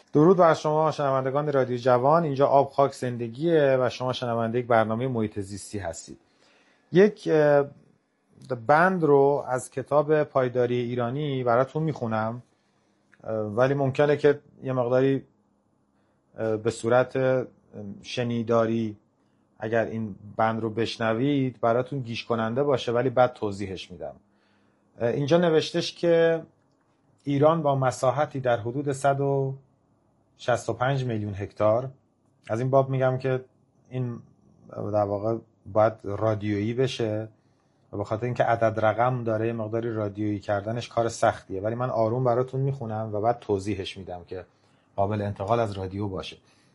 درود بر شما شنوندگان رادیو جوان. اینجا آب خاک زندگیه و شما شنونده یک برنامه محیط زیستی هستید. یک بند رو از کتاب پایداری ایرانی براتون میخونم، ولی ممکنه که یه مقداری به صورت شنیداری اگر این بند رو بشنوید براتون گیج کننده باشه، ولی بعد توضیحش میدم. اینجا نوشتش که ایران با مساحتی در حدود 165 میلیون هکتار، از این باب میگم که این در واقع باید رادیویی بشه و به خاطر اینکه عدد رقم داره یه مقداری رادیویی کردنش کار سختیه، ولی من آروم براتون میخونم و بعد توضیحش میدم که قابل انتقال از رادیو باشه.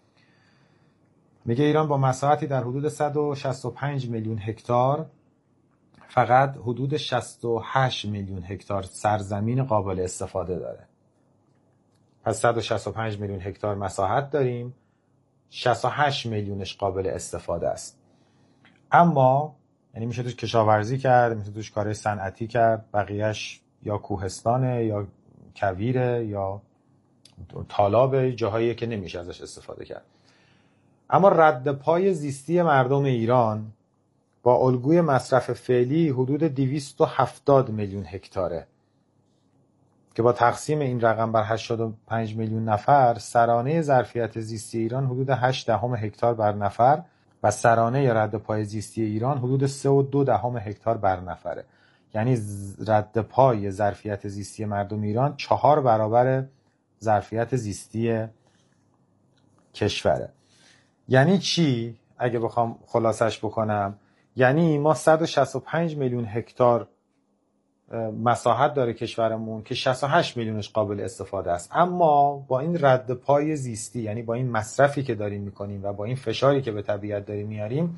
میگه ایران با مساحتی در حدود 165 میلیون هکتار فقط حدود 68 میلیون هکتار سرزمین قابل استفاده داره. پس 165 میلیون هکتار مساحت داریم، 68 میلیونش قابل استفاده است. اما یعنی میشه توش کشاورزی کرد، میشه توش کارهای صنعتی کرد، بقیهش یا کوهستانه یا کویره یا تالابه، جاهایی که نمیشه ازش استفاده کرد. اما رد پای زیستی مردم ایران با الگوی مصرف فعلی حدود 270 میلیون هکتاره که با تقسیم این رقم بر 85 میلیون نفر سرانه ظرفیت زیستی ایران حدود 8 هکتار بر نفر و سرانه رد پای زیستی ایران حدود 3.2 هکتار بر نفره. یعنی رد پای ظرفیت زیستی مردم ایران 4 برابر ظرفیت زیستی کشوره. یعنی چی؟ اگه بخوام خلاصش بکنم، یعنی ما 165 میلیون هکتار مساحت داره کشورمون که 68 میلیونش قابل استفاده است، اما با این رد پای زیستی، یعنی با این مصرفی که داریم میکنیم و با این فشاری که به طبیعت داریم میاریم،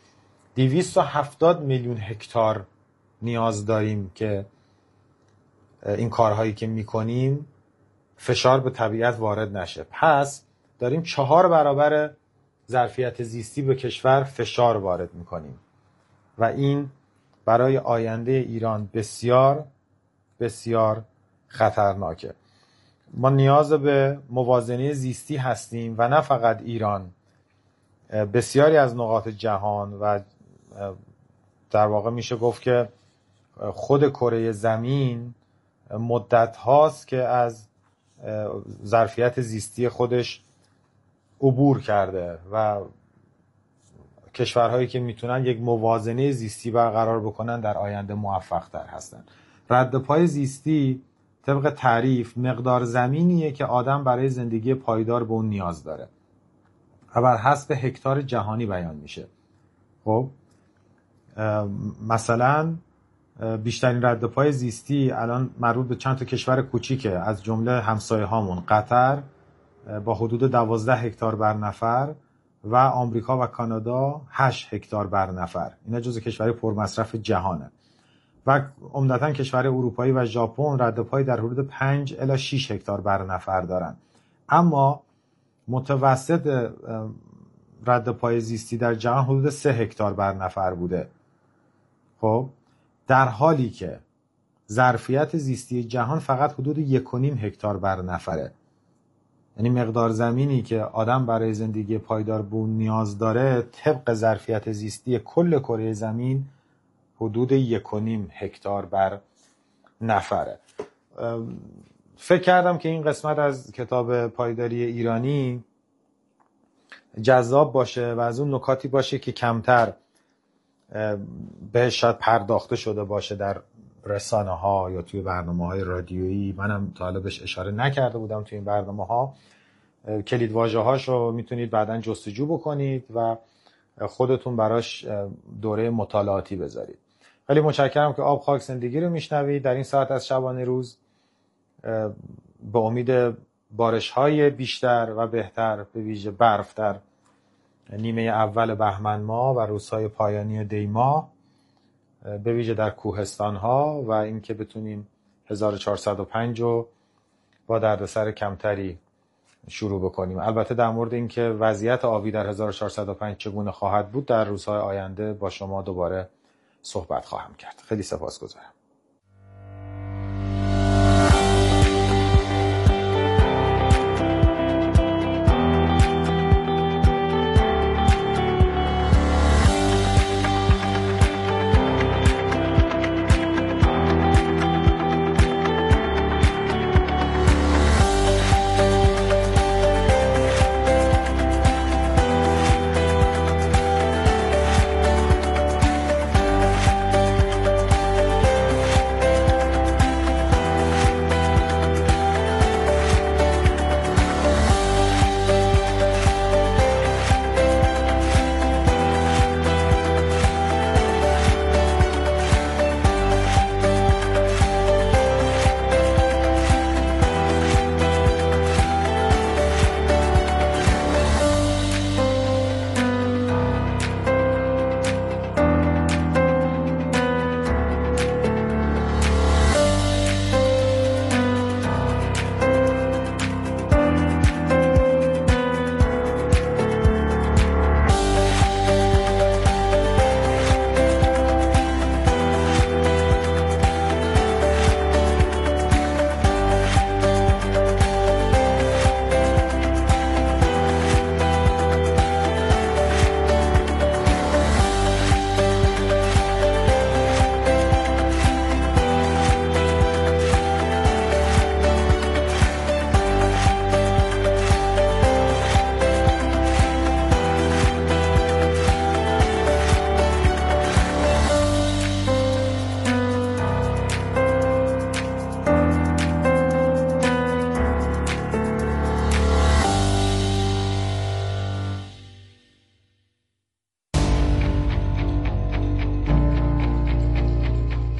270 میلیون هکتار نیاز داریم که این کارهایی که میکنیم فشار به طبیعت وارد نشه. پس داریم 4 برابر ظرفیت زیستی به کشور فشار وارد میکنیم و این برای آینده ایران بسیار بسیار خطرناکه. ما نیاز به موازنه زیستی هستیم و نه فقط ایران، بسیاری از نقاط جهان و در واقع میشه گفت که خود کره زمین مدت هاست که از ظرفیت زیستی خودش عبور کرده و کشورهایی که میتونن یک موازنه زیستی برقرار بکنن در آینده موفق تر هستن. رد پای زیستی طبق تعریف مقدار زمینیه که آدم برای زندگی پایدار به اون نیاز داره و بر حسب هکتار جهانی بیان میشه. خب مثلا بیشترین رد پای زیستی الان مربوط به چند تا کشور کوچیکه، از جمله همسایه هامون قطر با حدود 12 هکتار بر نفر و آمریکا و کانادا 8 هکتار بر نفر. اینا جزو کشورهای پرمصرف جهانه و عمدتاً کشورهای اروپایی و ژاپن رد پای در حدود 5 الی 6 هکتار بر نفر دارن. اما متوسط رد پای زیستی در جهان حدود 3 هکتار بر نفر بوده. خب در حالی که ظرفیت زیستی جهان فقط حدود 1.5 هکتار بر نفره. یعنی مقدار زمینی که آدم برای زندگی پایدار به اون نیاز داره طبق ظرفیت زیستی کل کره زمین حدود 1.5 هکتار بر نفره. فکر کردم که این قسمت از کتاب پایداری ایرانی جذاب باشه و از اون نکاتی باشه که کمتر بهش شاید پرداخته شده باشه در رسانه ها یا توی برنامه های رادیویی. منم تا حالا بهش اشاره نکرده بودم توی این برنامه ها. کلید واژه هاشو میتونید بعداً جستجو بکنید و خودتون براش دوره مطالعاتی بذارید. خیلی متشکرم که آب خاک زندگی رو میشنوید در این ساعت از شبانه روز. به امید بارش های بیشتر و بهتر، به ویژه برف در نیمه اول بهمن ماه و روزهای پایانی دی ماه، به ویژه در کوهستان ها، و اینکه بتونیم 1405 رو با دردسر کمتری شروع بکنیم. البته در مورد اینکه وضعیت آبی در 1405 چگونه خواهد بود در روزهای آینده با شما دوباره صحبت خواهم کرد. خیلی سپاسگزارم.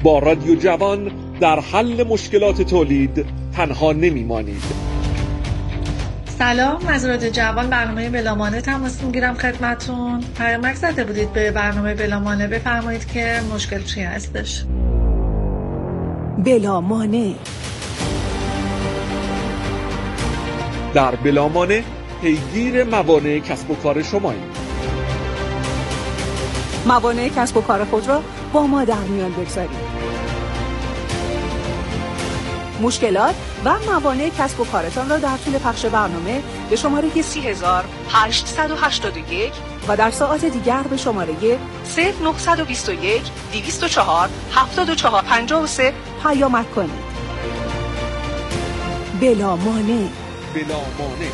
با رادیو جوان در حل مشکلات تولید تنها نمیمانید. سلام، از رادیو جوان برنامه بلامانه تماس میگیرم خدمتون. پیامک زده بودید به برنامه بلامانه، بفرمایید که مشکل چی هستش. بلامانه. در بلامانه پیگیر موانع کسب و کار شماییم. موانع کسب و کار خود را با ما در میان بگذارید. مشکلات و موانع کسب و کارتان را در طول پخش برنامه به شماره 30881 و در ساعات دیگر به شماره 0921 204 7453 پیامک کنید. بلامانع. بلامانع.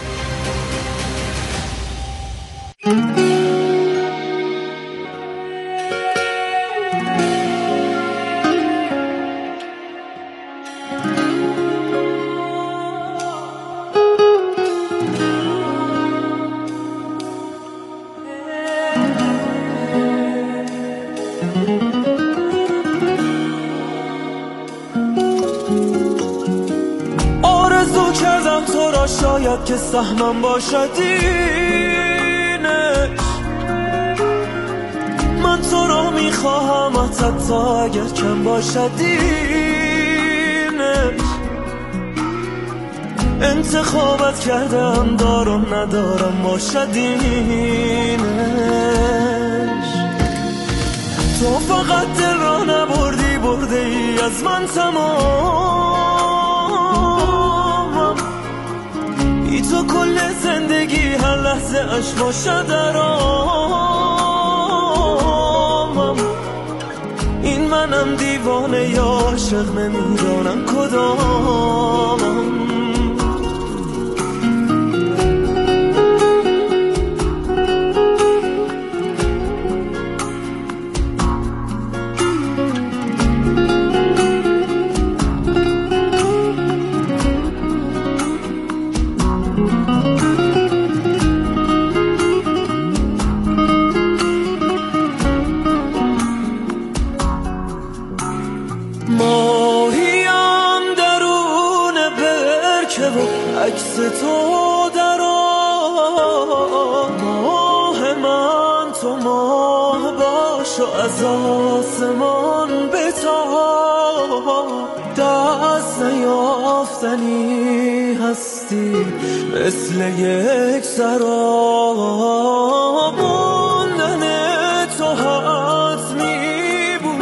شاید که سهمم باشد اینش، من تو رو میخواهم حتی اگر کم باشد اینش. انتخابت کردم دارم ندارم باشد اینش. تو فقط دل را نبردی، برده ای از من تمام. تو کل زندگی هر لحظه اش باشد درامم. این منم دیوانه یا عاشق نمیدانم کدامم. عکس تو در ماه من، تو ماه باش و از آسمان بتا. دست نیافتنی هستی مثل یک سراب. موندن تو حتمی بود،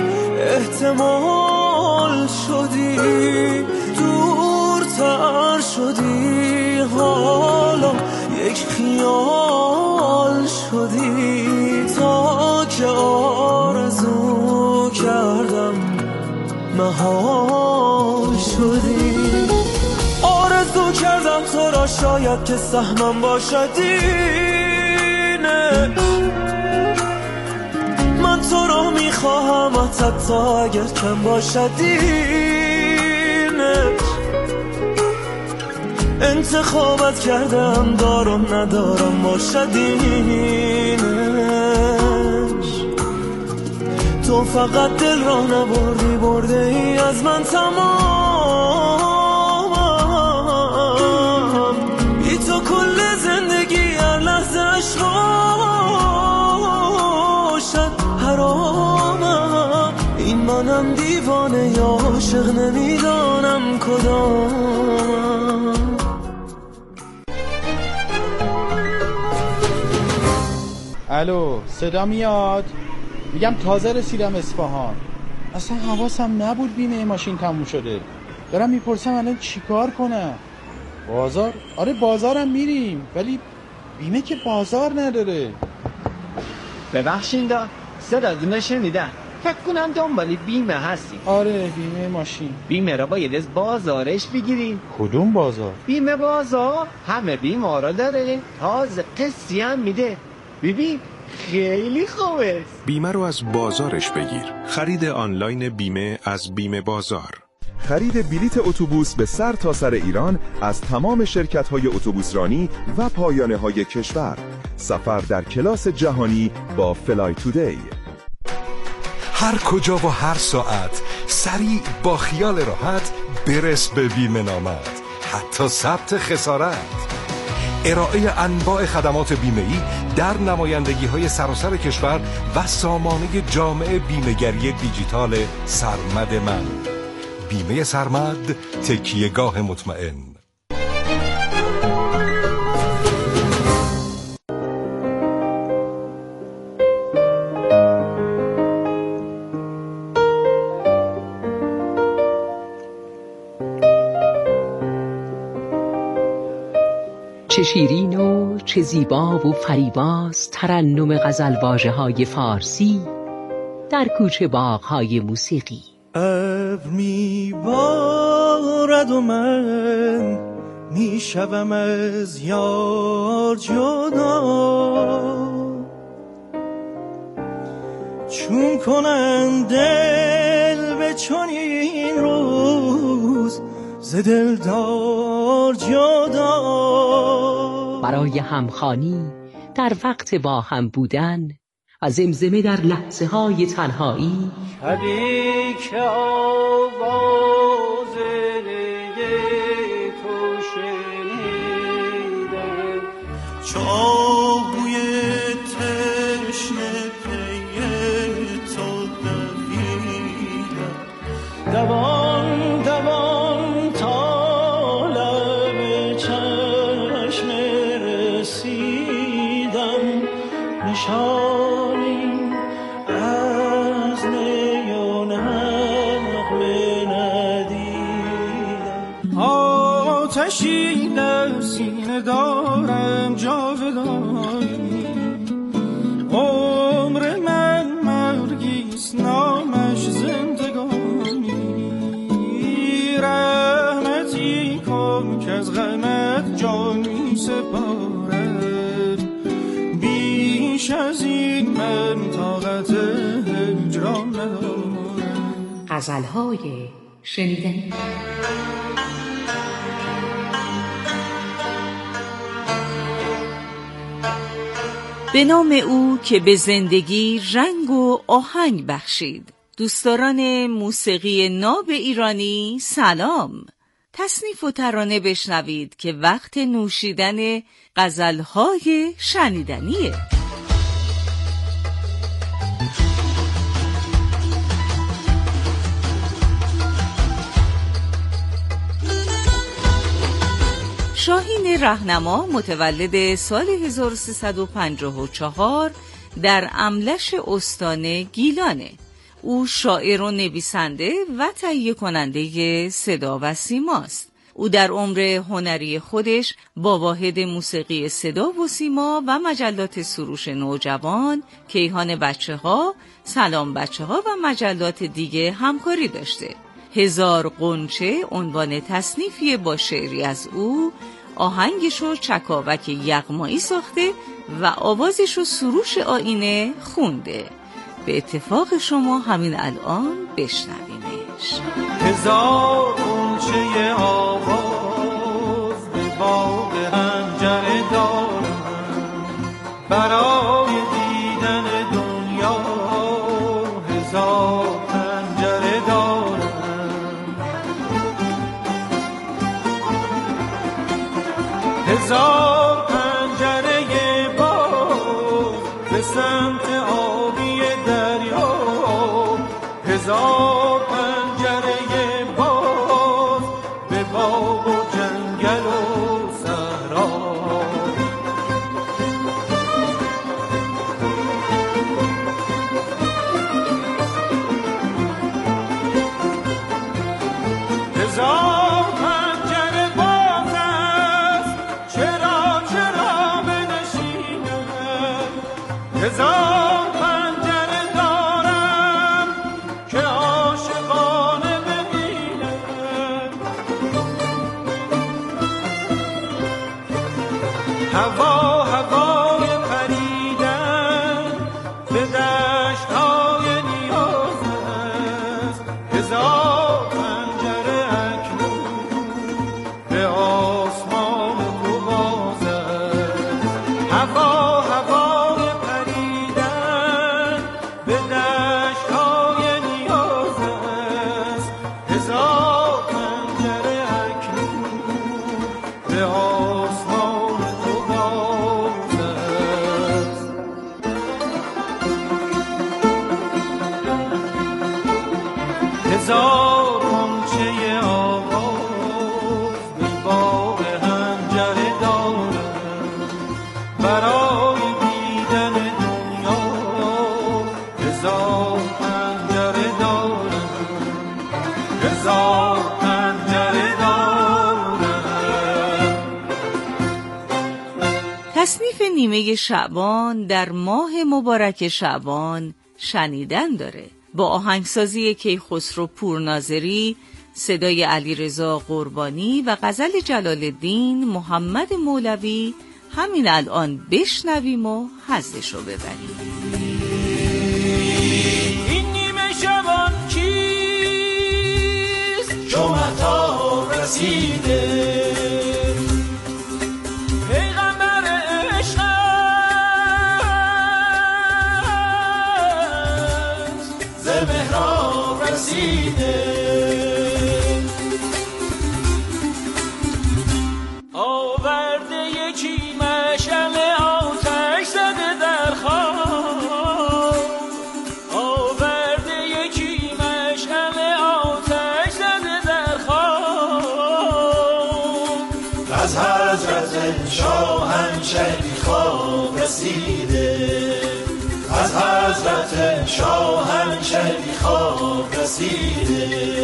احتمال شدی دورتر شدی، حالا یک خیال شدی. تا که آرزو کردم محال شدی. آرزو کردم تو را شاید که سهمم باشد اینه. من تو را میخواهم حتی اگر کم باشد اینه. انتخابت کردم دارم ندارم باشد اینش. تو فقط دل را نبردی، برده ای از من تمام. بی تو کل زندگی هر لحظه اش باشد حرامم. این منم دیوانه یا عاشق نمیدانم کدام. الو، صدا میاد؟ میگم تازه رسیدم اصفهان، اصلا حواسم نبود بیمه ماشین تموم شده. دارم میپرسم الان چیکار کنم. بازار؟ آره بازارم میریم، ولی بیمه که بازار نداره. ببخشید صداتون شنیدم، فکر کنم دنبال بیمه هستی. آره بیمه ماشین. بیمه را باید از بازارش بگیریم. کدوم بازار؟ بیمه بازار همه بیمه را داره، تازه قسطی هم میده. ببین خیلی خوبه. بیمه رو از بازارش بگیر. خرید آنلاین بیمه از بیمه بازار. خرید بلیت اتوبوس به سر تا سر ایران از تمام شرکت‌های اتوبوسرانی و پایانه‌های کشور. سفر در کلاس جهانی با فلای تودی. هر کجا و هر ساعت سریع با خیال راحت برس به بیمه نامت، حتی ثبت خسارت. ارائه انواع خدمات بیمه‌ای در نمایندگی‌های سراسر کشور و سامانه جامع بیمه‌گری دیجیتال سرمد من. بیمه سرمد، تکیه‌گاه مطمئن. چه شیرین و چه زیبا و فریباست ترنم غزلواژه‌های فارسی در کوچه باغ‌های موسیقی. ابر میبارد و من میشوم از یار جدا، چون کنن دل به چنین روز ز دلدار جدا. برای همخوانی در وقت با هم بودن و زمزمه در لحظه های تنهایی، شبی که آواز نی تو شنیدم، چو آهوی تشنه پی تو دویدم، دوان دوان تا لب چشم رسیدم، نشانی از نی و نغمه ندیدم. آتشی در سینه دارم جاودانی، عمر من مرگیست نامش زندگانی، رحمتی کن که از غمت جان می سپارم، بیش از این من طاقت هجران ندارم. غزل‌های شنیدنی. به نام او که به زندگی رنگ و آهنگ بخشید. دوستداران موسیقی ناب ایرانی سلام. تصنیف و ترانه بشنوید که وقت نوشیدن غزل‌های شنیدنیه. شاهین رهنما متولد سال 1354 در املش استان گیلانه. او شاعر و نویسنده و تهیه کننده صدا و سیماست. او در عمر هنری خودش با واحد موسیقی صدا و سیما و مجلات سروش نوجوان، کیهان بچه‌ها، سلام بچه‌ها و مجلات دیگه همکاری داشته. هزار غنچه عنوان تصنیفی با شعری از او، آهنگشو چکاوک یغمایی ساخته و آوازشو سروش آینه خونده. به اتفاق شما همین الان بشنوینش. هزار غنچه آواز به باغ هنجر دارم، برای دیدن دنیا هزار پنجره دارم، هزار پنجره باز به سمت آبی دریا، هزار پنجره باز به باغ و جنگل و صحرا. هزار پنجره باز است، چرا چرا بنشینم، هزار پنجره دارم که عاشقانه ببینم، هوا هوای پریدن به دشت‌های نیاز است، هزار پنجره اکنون به آسمان تو باز است، هوا هوای پریدن به دشت‌های نیاز است، آسمان تو باز است. هزار غنچه آواز به باغ حنجر دارم، برای دیدن دنیا هزار پنجره دارم، هزار پنجره دارم. تصنیف نیمه شعبان در ماه مبارک شعبان شنیدن داره. با آهنگسازی کیخسرو پورناظری، صدای علیرضا قربانی و غزل جلال‌الدین محمد مولوی، همین الان بشنویم و حظشو ببریم. این نیمه شبان کیست چو مهتاب رسیده، پیغمبر عشق است ز محراب رسیده. آورده یکی مشعل آتش زده در خواب، آورده یکی مشعل آتش زده در خواب، از حضرت شاهنشهی خواب رسیده، از حضرت شاهنشهی خواب رسیده.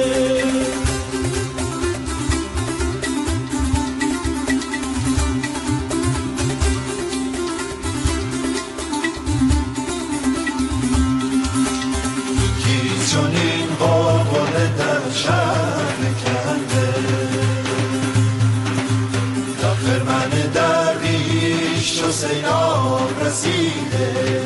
چون این غلغله در شهر کنده، تا خرمن درویش چو سیلاب رسیده.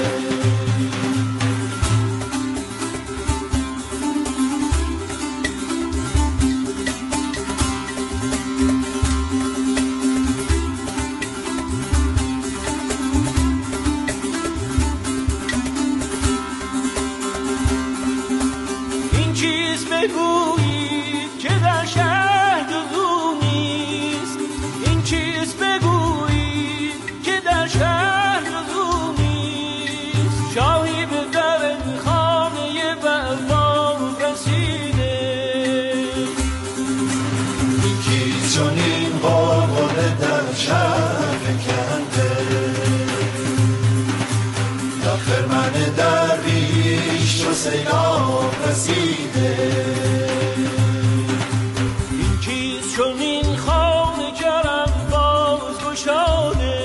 بگویید که در شهر جزو نیست، این چیز بگویید که در شهر جزو نیست، شاهی به در خانه بردار رسیده. این چیز چون این غلغله در شهر کنده، تا خرمن درویش چو سیلاب رسیده. این چیز چون این خانه کرم باز گشاده،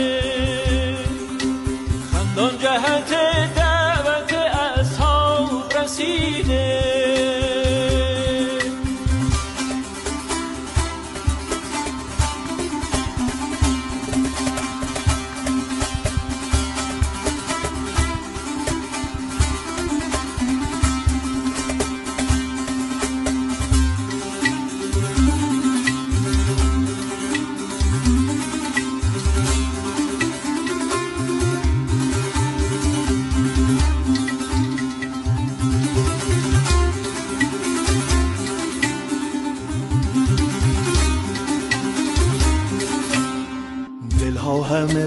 خندان جهت دعوت اصحاب رسیده. همه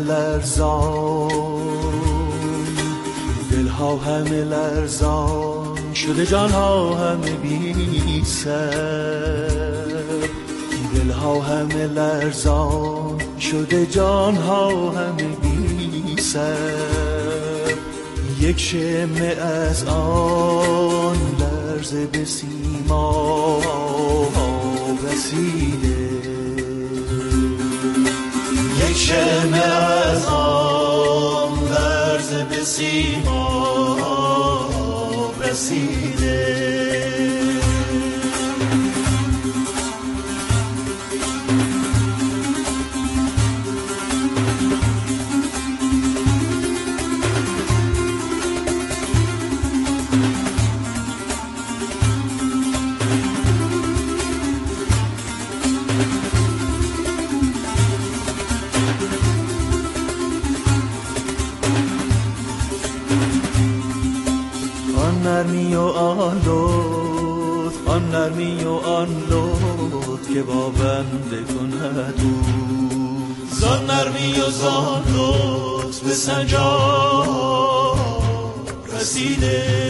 لرزان شده جانها همه بی سر، دلها همه لرزان شده جانها همه بی سر. یک شمه از آن لرزه به سیما رسیده، یک شمه از آن لرزه به سیما رسیده. نرمی و آن لطف، آن زان نرمی و آن لطف که با بنده کند او، زان نرمی و زان لطف به سنجار رسیده.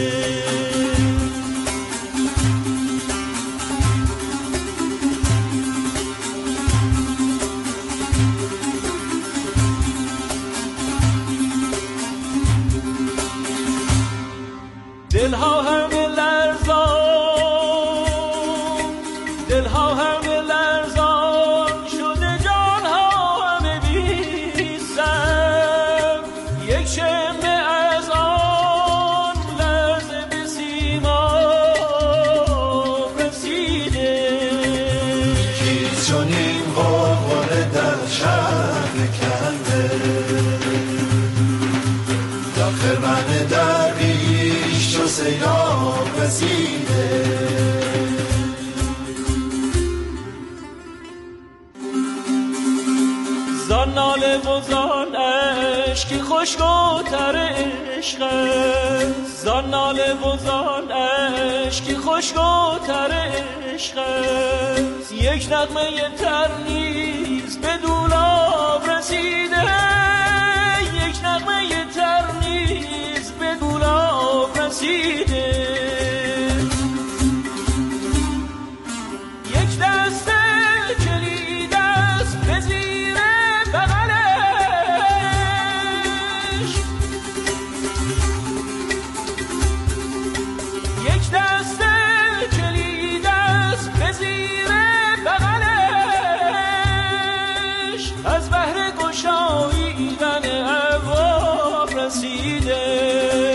دلها همه لرزان، دلها همه لرزان شده، جانها همه بی سر، یک شمه از آن لرزه به سیما رسیده. کیست چنین غلغله در شهر کنده، در خرمن درویش چو سیلاب رسیده. زان ناله و زان اشکی خوشگوتر عشق است، زان ناله و زان اشکی خوشگوتر عشق است، یک نغمه تر نیز به دولاب رسیده، یک نغمه تر نیز به دولاب رسیده. یک دست کلید است به زیر بغلش، یک دست کلید است به زیر بغلش، از بهر گشاییدن ابواب رسیده.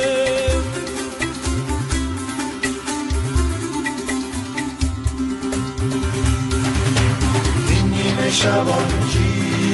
این نیمه شبانگی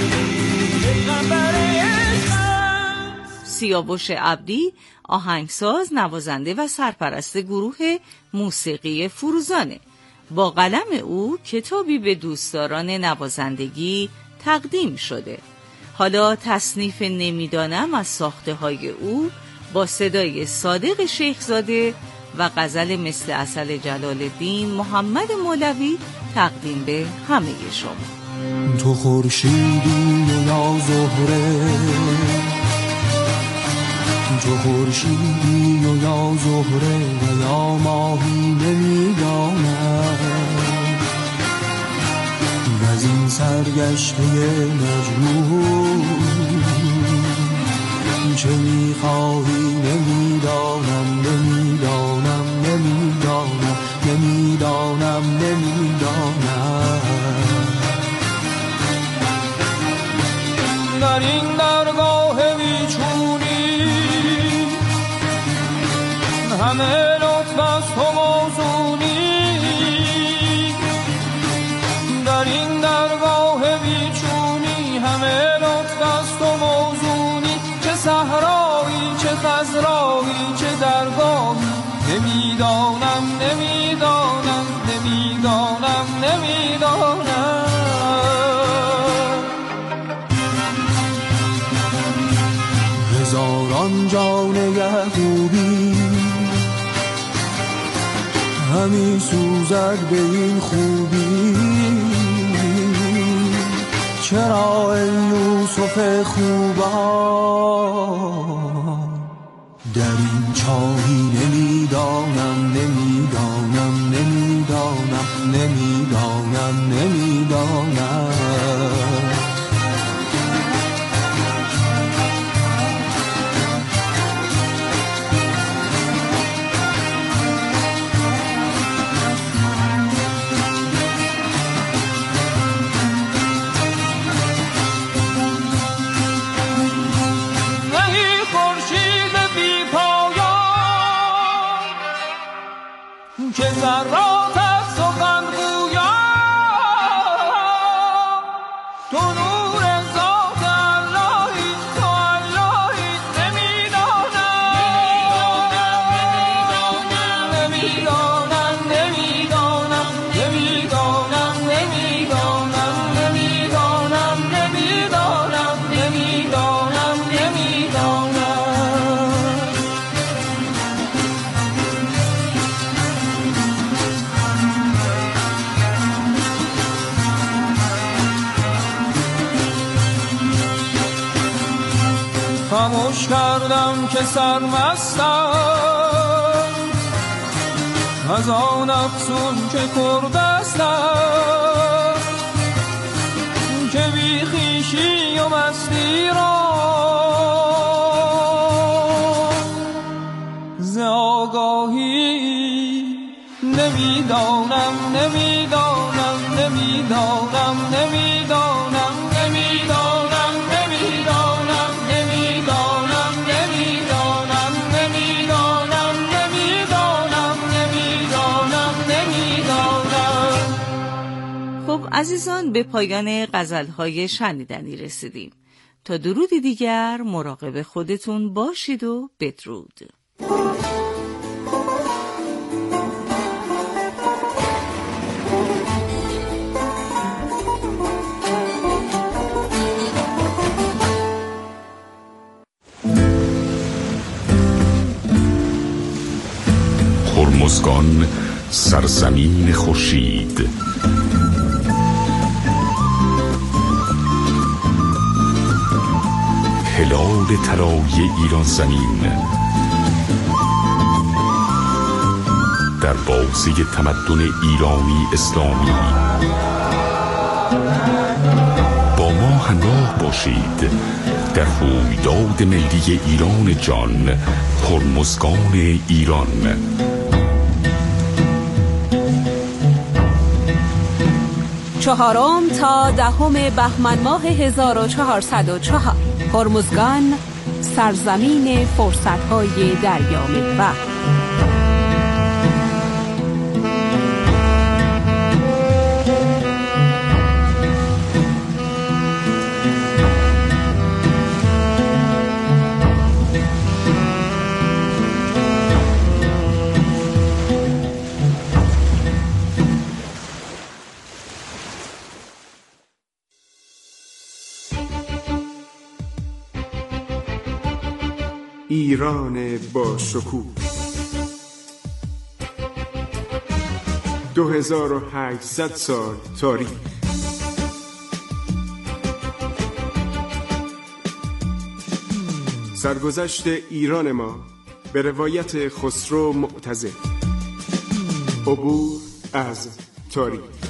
سیاوش عبدی آهنگساز، نوازنده و سرپرست گروه موسیقی فروزانه. با قلم او کتابی به دوستداران نوازندگی تقدیم شده. حالا تصنیف نمیدانم از ساخته های او با صدای صادق شیخزاده و غزل مثل عسل جلال‌الدین محمد مولوی تقدیم به همه شما. تو خورشیدی و یا زهره، تو خورشیدی و یا زهره و یا ماهی نمیدانم، و از این سرگشته مجنون چه میخواهی نمیدانم، نمیدانم، نمیدانم، نمیدانم، نمیدانم. در این درگاه بیچونی همه لطف است و موزونی، در این درگاه بیچونی همه لطف است و موزونی، چه صحرایی چه خضرایی چه درگاهی، نمیدانم، نمیدانم، نمیدانم، نمیدانم. هزاران جان یعقوبی همی سوزد به این خوبی، چرا ای یوسف خوبا در این چاهی، نمیدانم، نمیدانم، نمیدانم، نمیدانم، نمیدانم. که ذرات از سخن گویا، تو نور ذات اللهی، تو اللهی، نمیدانم، نمیدانم، نمیدانم، نمیدانم، نمیدانم، نمیدانم، نمیدانم، نمیدانم، نمیدانم. خاموش کردم که سرمستم از آن افسون که کردستم که بی خویشی و مستی را ز آگاهی نمیدانم نمیدانم نمیدانم نمیدانم نمیدانم نمیدانم نمیدانم نمیدانم نمیدانم نمیدانم نمیدانم نمیدانم. خب عزیزان، به پایان غزل‌های شنیدنی رسیدیم. تا درودی دیگر مراقب خودتون باشید و بدرود. هرمزگان سرزمین خورشید، هلال طلایی ایران زمین، در بازی تمدن ایرانی اسلامی. با ما همراه باشید در رویداد ملی ایران جان، هرمزگان ایران. 4 تا 10 بهمن ماه 1404. هرمزگان سرزمین فرصت‌های دریا محور. ایران با شکوه 2800 سال تاریخ. سرگذشت ایران ما به روایت خسرو معتضد. عبور از تاریخ.